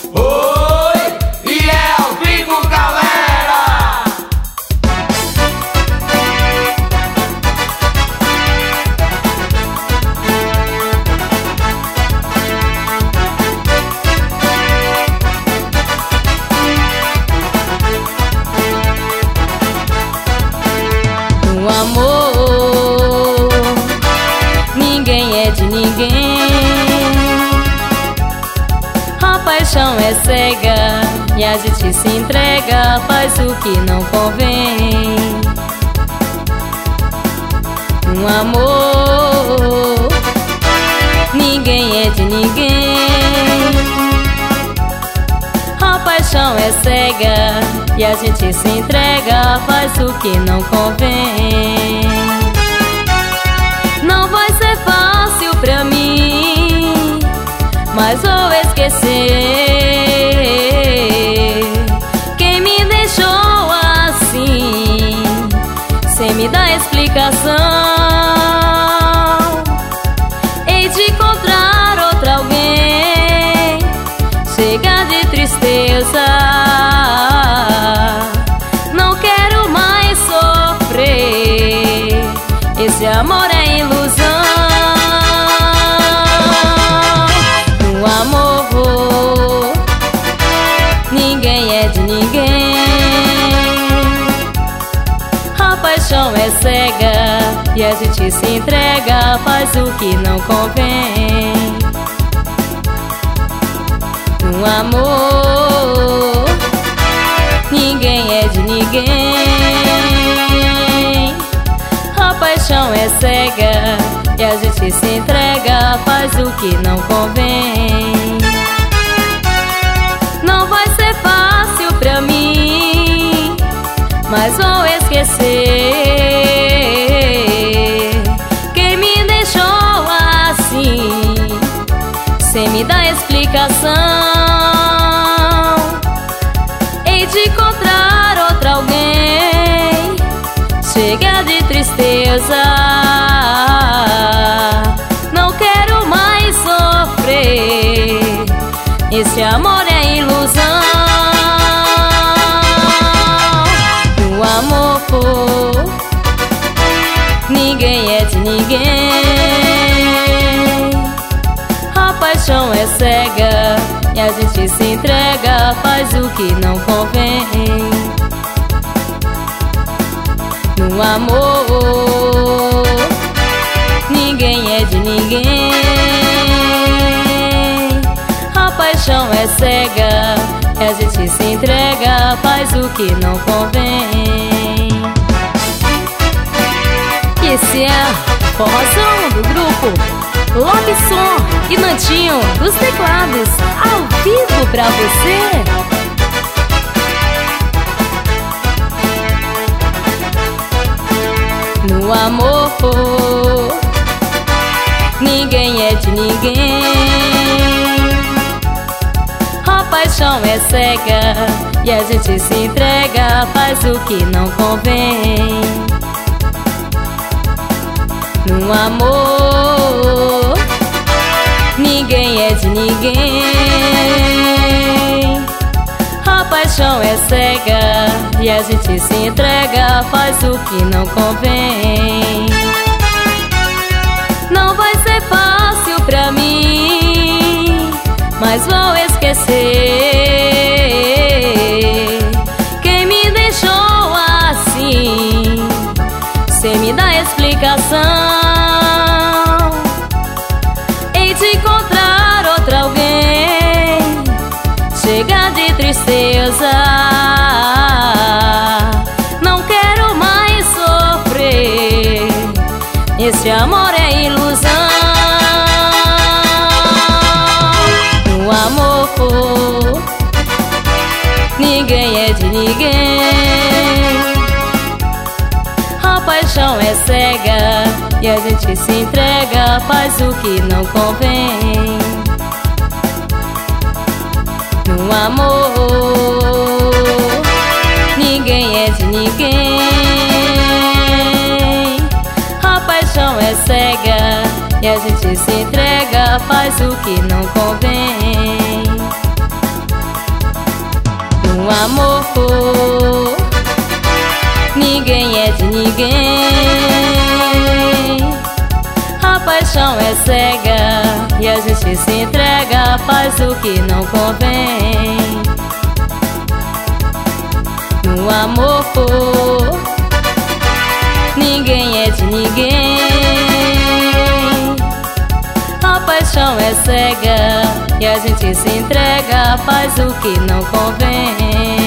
Oi, e é ao vivo, galera! O amor, ninguém é de ninguém. A paixão é cega e a gente se entrega, faz o que não convém. Um amor, ninguém é de ninguém. A paixão é cega e a gente se entrega, faz o que não convém. Não vai ser fácil pra mim, mas vou esquecer quem me deixou assim, sem me dar explicação. Hei de encontrar outro alguém, chega de tristeza, não quero mais sofrer, esse amor é ilusão. No amor, ninguém é de ninguém. A paixão é cega e a gente se entrega, faz o que não convém. No amor, ninguém é de ninguém. A paixão é cega e a gente se entrega, faz o que não convém. Não vai ser fácil pra mim, mas vou esquecer quem me deixou assim, sem me dar explicação. Hei de encontrar outro alguém, chega de tristeza, não quero mais sofrer, esse amor é ilusão. No amor, ninguém é de ninguém. A paixão é cega e a gente se entrega, faz o que não convém. No amor, ninguém é de ninguém. A paixão é cega e a gente se entrega, faz o que não convém. Esse é Forrozão do grupo Lobson e Nantinho dos teclados, ao vivo pra você. No amor, ninguém é de ninguém. A paixão é cega e a gente se entrega, faz o que não convém. No amor, ninguém é de ninguém. A paixão é cega e a gente se entrega, faz o que não convém. Não vai ser fácil pra mim, mas vou esquecer quem me deixou assim, sem me dar explicação. Hei de encontrar outro alguém, chega de tristeza, não quero mais sofrer, esse amor é ilusão. No amor, ninguém é de ninguém. A paixão é cega e a gente se entrega, faz o que não convém. No amor, ninguém é de ninguém. A paixão é cega e a gente se entrega, faz o que não convém. No amor, ninguém é de ninguém. A paixão é cega e a gente se entrega, faz o que não convém. No amor, ninguém é de ninguém. A paixão é cega e a gente se entrega, faz o que não convém.